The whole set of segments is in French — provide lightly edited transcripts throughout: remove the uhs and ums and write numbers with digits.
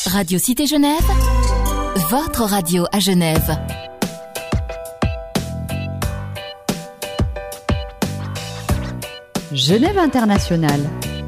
Radio Cité Genève, votre radio à Genève. Genève Internationale.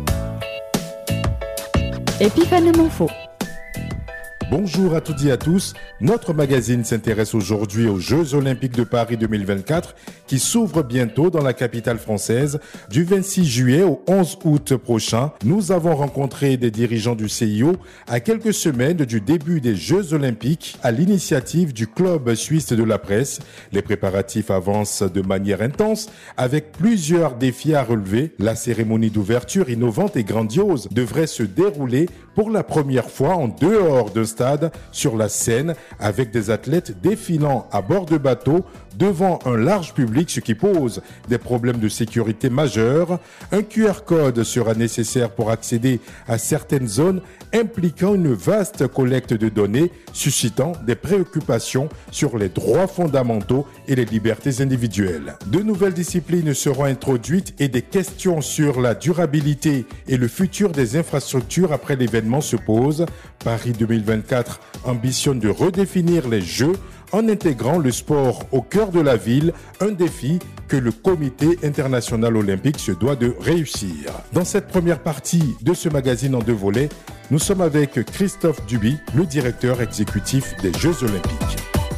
Épiphane Monfaux. Bonjour à toutes et à tous. Notre magazine s'intéresse aujourd'hui aux Jeux Olympiques de Paris 2024 qui s'ouvrent bientôt dans la capitale française. Du 26 juillet au 11 août prochain, nous avons rencontré des dirigeants du CIO à quelques semaines du début des Jeux Olympiques à l'initiative du Club suisse de la presse. Les préparatifs avancent de manière intense avec plusieurs défis à relever. La cérémonie d'ouverture innovante et grandiose devrait se dérouler pour la première fois en dehors d'un stade sur la Seine avec des athlètes défilant à bord de bateaux devant un large public, ce qui pose des problèmes de sécurité majeurs. Un QR code sera nécessaire pour accéder à certaines zones impliquant une vaste collecte de données, suscitant des préoccupations sur les droits fondamentaux et les libertés individuelles. De nouvelles disciplines seront introduites et des questions sur la durabilité et le futur des infrastructures après l'événement se posent. Paris 2024 ambitionne de redéfinir les Jeux en intégrant le sport au cœur de la ville, un défi que le Comité international olympique se doit de réussir. Dans cette première partie de ce magazine en 2 volets, nous sommes avec Christophe Duby, le directeur exécutif des Jeux olympiques.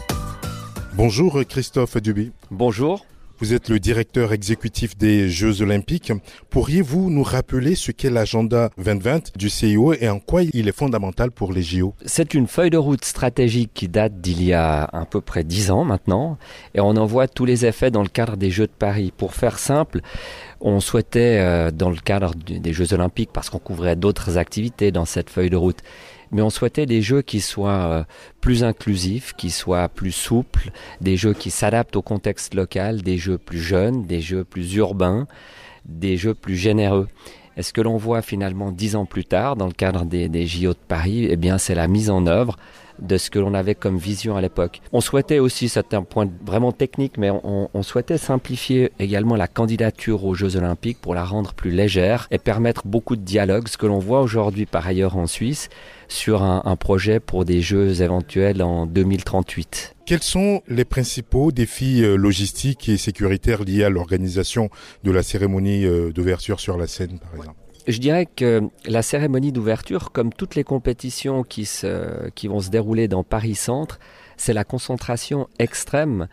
Bonjour Christophe Duby. Bonjour. Vous êtes le directeur exécutif des Jeux olympiques. Pourriez-vous nous rappeler ce qu'est l'agenda 2020 du CIO et en quoi il est fondamental pour les JO ? C'est une feuille de route stratégique qui date d'il y a à peu près 10 ans maintenant et on en voit tous les effets dans le cadre des Jeux de Paris. Pour faire simple, on souhaitait dans le cadre des Jeux olympiques, parce qu'on couvrait d'autres activités dans cette feuille de route, mais on souhaitait des jeux qui soient plus inclusifs, qui soient plus souples, des jeux qui s'adaptent au contexte local, des jeux plus jeunes, des jeux plus urbains, des jeux plus généreux. Et ce que l'on voit finalement 10 ans plus tard, dans le cadre des JO de Paris, eh bien, c'est la mise en œuvre de ce que l'on avait comme vision à l'époque. On souhaitait aussi, c'est un point vraiment technique, mais on souhaitait simplifier également la candidature aux Jeux Olympiques pour la rendre plus légère et permettre beaucoup de dialogue, ce que l'on voit aujourd'hui par ailleurs en Suisse, sur un projet pour des Jeux éventuels en 2038. Quels sont les principaux défis logistiques et sécuritaires liés à l'organisation de la cérémonie d'ouverture sur la Seine, par exemple ? Je dirais que la cérémonie d'ouverture, comme toutes les compétitions qui vont se dérouler dans Paris Centre, c'est la concentration extrême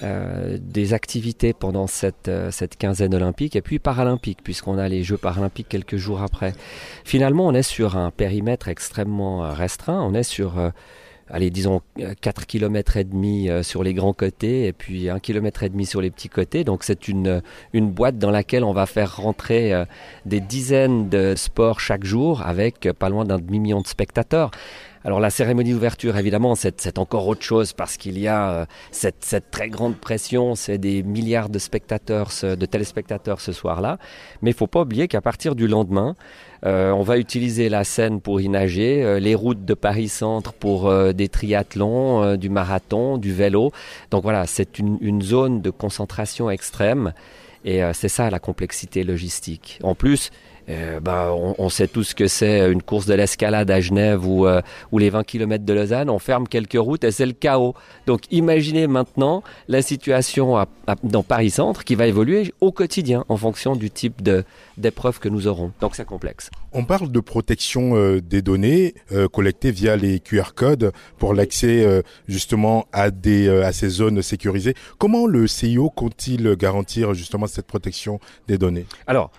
des activités pendant cette quinzaine olympique et puis paralympique, puisqu'on a les Jeux paralympiques quelques jours après. Finalement, on est sur un périmètre extrêmement restreint. On est sur, disons 4,5 km sur les grands côtés et puis 1,5 km sur les petits côtés. Donc c'est une boîte dans laquelle on va faire rentrer des dizaines de sports chaque jour avec pas loin d'1 demi-million de spectateurs. Alors la cérémonie d'ouverture, évidemment, c'est encore autre chose parce qu'il y a cette très grande pression, c'est des milliards de spectateurs, de téléspectateurs ce soir-là. Mais il ne faut pas oublier qu'à partir du lendemain, on va utiliser la Seine pour y nager, les routes de Paris Centre pour des triathlons, du marathon, du vélo. Donc voilà, c'est une zone de concentration extrême et c'est ça la complexité logistique. En plus, on sait tous ce que c'est une course de l'escalade à Genève ou les 20 km de Lausanne. On ferme quelques routes et c'est le chaos. Donc imaginez maintenant la situation dans Paris Centre qui va évoluer au quotidien en fonction du type d'épreuve que nous aurons. Donc c'est complexe. On parle de protection des données collectées via les QR codes pour l'accès justement à ces zones sécurisées. Comment le CIO compte-t-il garantir justement cette protection des données ? Alors,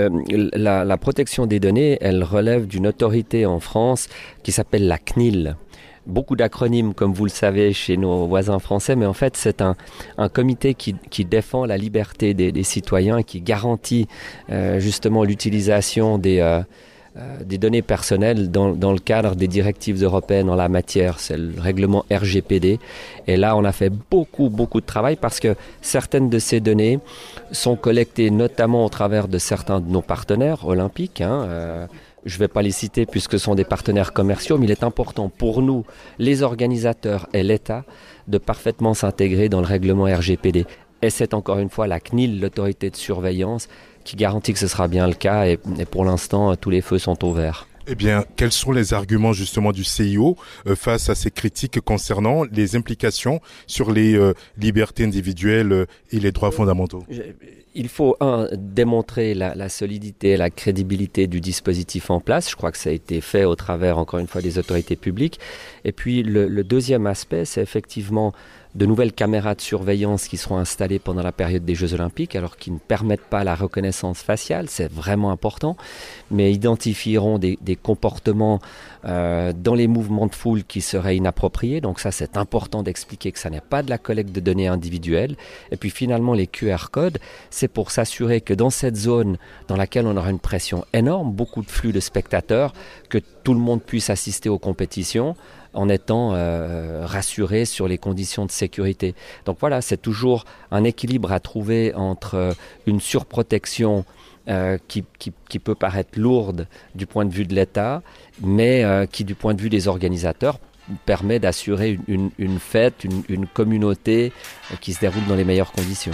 la protection des données, elle relève d'une autorité en France qui s'appelle la CNIL. Beaucoup d'acronymes, comme vous le savez, chez nos voisins français, mais en fait, c'est un comité qui défend la liberté des citoyens et qui garantit justement l'utilisation des données personnelles dans le cadre des directives européennes en la matière. C'est le règlement RGPD. Et là, on a fait beaucoup de travail parce que certaines de ces données sont collectées notamment au travers de certains de nos partenaires olympiques. Je ne vais pas les citer puisque ce sont des partenaires commerciaux, mais il est important pour nous, les organisateurs et l'État, de parfaitement s'intégrer dans le règlement RGPD. Et c'est encore une fois la CNIL, l'autorité de surveillance, qui garantit que ce sera bien le cas et pour l'instant, tous les feux sont au vert. Eh bien, quels sont les arguments justement du CIO face à ces critiques concernant les implications sur les libertés individuelles et les droits fondamentaux? Il faut, démontrer la solidité, la crédibilité du dispositif en place. Je crois que ça a été fait au travers, encore une fois, des autorités publiques. Et puis, le deuxième aspect, c'est effectivement de nouvelles caméras de surveillance qui seront installées pendant la période des Jeux Olympiques, alors qui ne permettent pas la reconnaissance faciale, c'est vraiment important, mais identifieront des comportements dans les mouvements de foule qui seraient inappropriés. Donc ça, c'est important d'expliquer que ça n'est pas de la collecte de données individuelles. Et puis finalement, les QR codes, c'est pour s'assurer que dans cette zone dans laquelle on aura une pression énorme, beaucoup de flux de spectateurs, que tout le monde puisse assister aux compétitions, en étant rassuré sur les conditions de sécurité. Donc voilà, c'est toujours un équilibre à trouver entre une surprotection qui peut paraître lourde du point de vue de l'État, mais qui, du point de vue des organisateurs, permet d'assurer une fête, une communauté qui se déroule dans les meilleures conditions.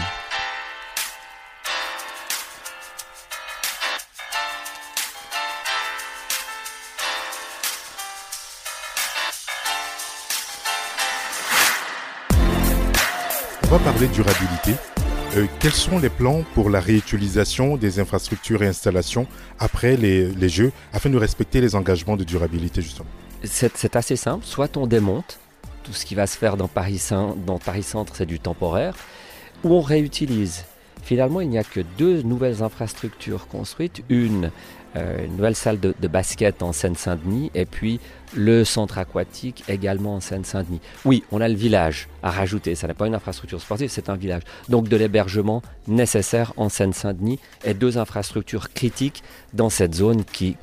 On va parler de durabilité. Quels sont les plans pour la réutilisation des infrastructures et installations après les Jeux afin de respecter les engagements de durabilité justement? C'est assez simple. Soit on démonte tout ce qui va se faire dans Paris Centre, c'est du temporaire, ou on réutilise. Finalement, il n'y a que 2 nouvelles infrastructures construites. Une nouvelle salle de basket en Seine-Saint-Denis et puis le centre aquatique également en Seine-Saint-Denis. Oui, on a le village à rajouter, ça n'est pas une infrastructure sportive, c'est un village. Donc de l'hébergement nécessaire en Seine-Saint-Denis et 2 infrastructures critiques dans cette zone qui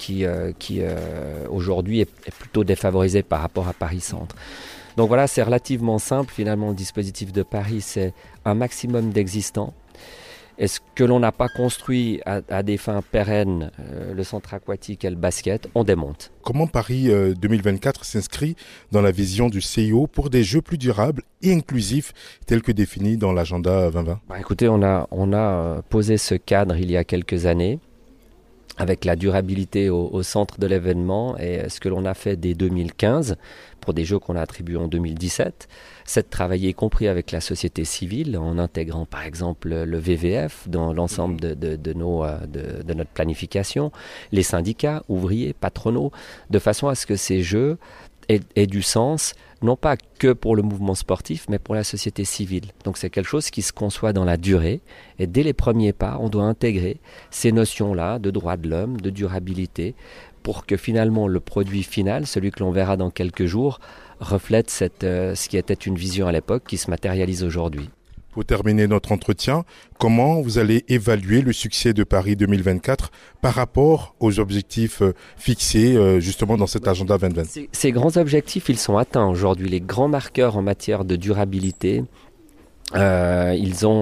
aujourd'hui est plutôt défavorisée par rapport à Paris-Centre. Donc voilà, c'est relativement simple. Finalement, le dispositif de Paris, c'est un maximum d'existants. Et ce que l'on n'a pas construit à des fins pérennes, le centre aquatique et le basket, on démonte. Comment Paris 2024 s'inscrit dans la vision du CIO pour des jeux plus durables et inclusifs tels que définis dans l'agenda 2020 ? Écoutez, on a posé ce cadre il y a quelques années avec la durabilité au centre de l'événement et ce que l'on a fait dès 2015 pour des jeux qu'on a attribués en 2017, c'est de travailler y compris avec la société civile en intégrant par exemple le VVF dans l'ensemble de notre planification, les syndicats, ouvriers, patronaux, de façon à ce que ces jeux aient du sens, non pas que pour le mouvement sportif, mais pour la société civile. Donc c'est quelque chose qui se conçoit dans la durée, et dès les premiers pas, on doit intégrer ces notions-là de droits de l'homme, de durabilité, pour que finalement le produit final, celui que l'on verra dans quelques jours, reflète ce qui était une vision à l'époque, qui se matérialise aujourd'hui. Pour terminer notre entretien, comment vous allez évaluer le succès de Paris 2024 par rapport aux objectifs fixés justement dans cet agenda 2020 ? Ces grands objectifs, ils sont atteints aujourd'hui. Les grands marqueurs en matière de durabilité, ils ont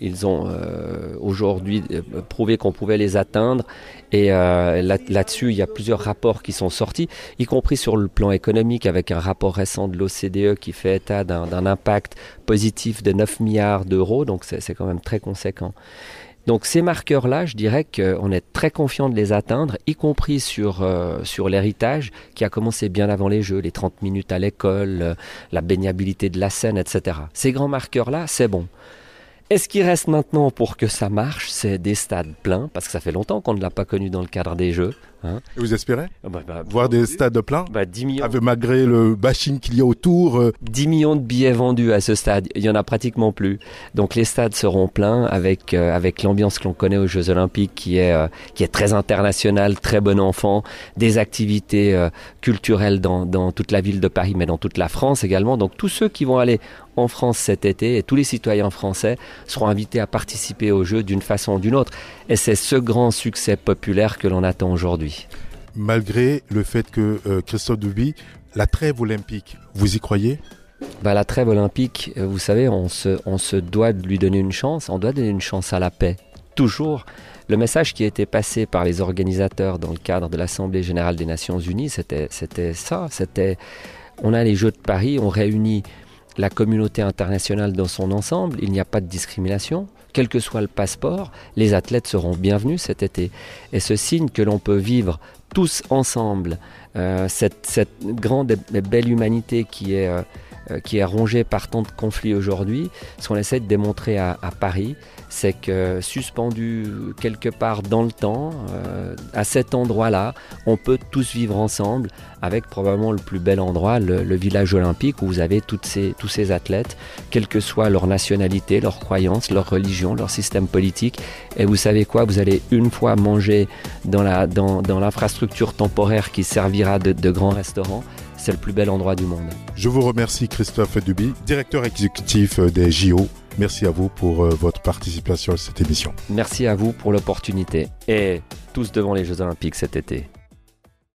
aujourd'hui prouvé qu'on pouvait les atteindre et là-dessus il y a plusieurs rapports qui sont sortis, y compris sur le plan économique avec un rapport récent de l'OCDE qui fait état d'un impact positif de 9 milliards d'euros, donc c'est quand même très conséquent. Donc ces marqueurs-là, je dirais qu'on est très confiant de les atteindre, y compris sur l'héritage qui a commencé bien avant les Jeux, les 30 minutes à l'école, la baignabilité de la Seine, etc. Ces grands marqueurs-là, c'est bon. Et ce qui reste maintenant pour que ça marche, c'est des stades pleins, parce que ça fait longtemps qu'on ne l'a pas connu dans le cadre des Jeux. Hein. Et vous espérez voir des stades pleins 10 millions. Malgré le bashing qu'il y a autour 10 millions de billets vendus à ce stade, il n'y en a pratiquement plus. Donc les stades seront pleins avec l'ambiance que l'on connaît aux Jeux Olympiques qui est très internationale, très bon enfant, des activités culturelles dans toute la ville de Paris, mais dans toute la France également. Donc tous ceux qui vont aller en France cet été et tous les citoyens français seront invités à participer aux Jeux d'une façon ou d'une autre. Et c'est ce grand succès populaire que l'on attend aujourd'hui. Malgré le fait que Christophe Doubi, la trêve olympique, vous y croyez ? La trêve olympique, vous savez, on se doit de lui donner une chance. On doit donner une chance à la paix. Toujours. Le message qui a été passé par les organisateurs dans le cadre de l'Assemblée générale des Nations Unies, c'était ça. On a les Jeux de Paris, on réunit la communauté internationale dans son ensemble, il n'y a pas de discrimination. quel que soit le passeport, les athlètes seront bienvenus cet été. Et ce signe que l'on peut vivre tous ensemble, cette grande et belle humanité qui est rongée par tant de conflits aujourd'hui, ce qu'on essaie de démontrer à Paris, c'est que suspendu quelque part dans le temps, à cet endroit-là, on peut tous vivre ensemble, avec probablement le plus bel endroit, le village olympique, où vous avez tous ces athlètes, quelle que soit leur nationalité, leur croyance, leur religion, leur système politique. Et vous savez quoi, vous allez une fois manger dans l'infrastructure temporaire qui servira de grand restaurant. C'est le plus bel endroit du monde. Je vous remercie Christophe Duby, directeur exécutif des JO. Merci à vous pour votre participation à cette émission. Merci à vous pour l'opportunité. Et tous devant les Jeux Olympiques cet été.